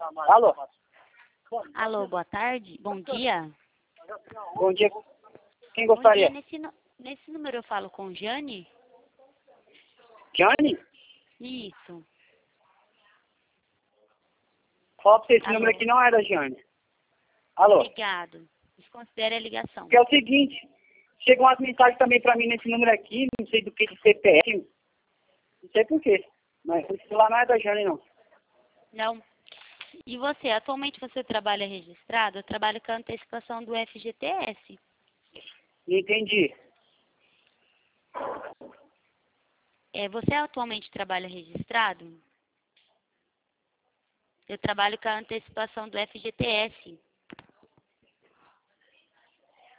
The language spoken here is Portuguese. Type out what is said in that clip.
Alô? Alô, boa tarde. Bom dia. Bom dia. Quem Bom gostaria? dia. Nesse número eu falo com Jane? Jane? Isso. Fala pra você, esse Alô. número aqui não é da Jane. Alô? Obrigado. Desconsidere a ligação. Que é o seguinte, chegam umas mensagens também pra mim nesse número aqui, não sei do que de CPF, não sei por quê, mas esse celular não é da Jane não. Não. E você, atualmente você trabalha registrado? Eu trabalho com a antecipação do FGTS. Não entendi. Você atualmente trabalha registrado? Eu trabalho com a antecipação do FGTS.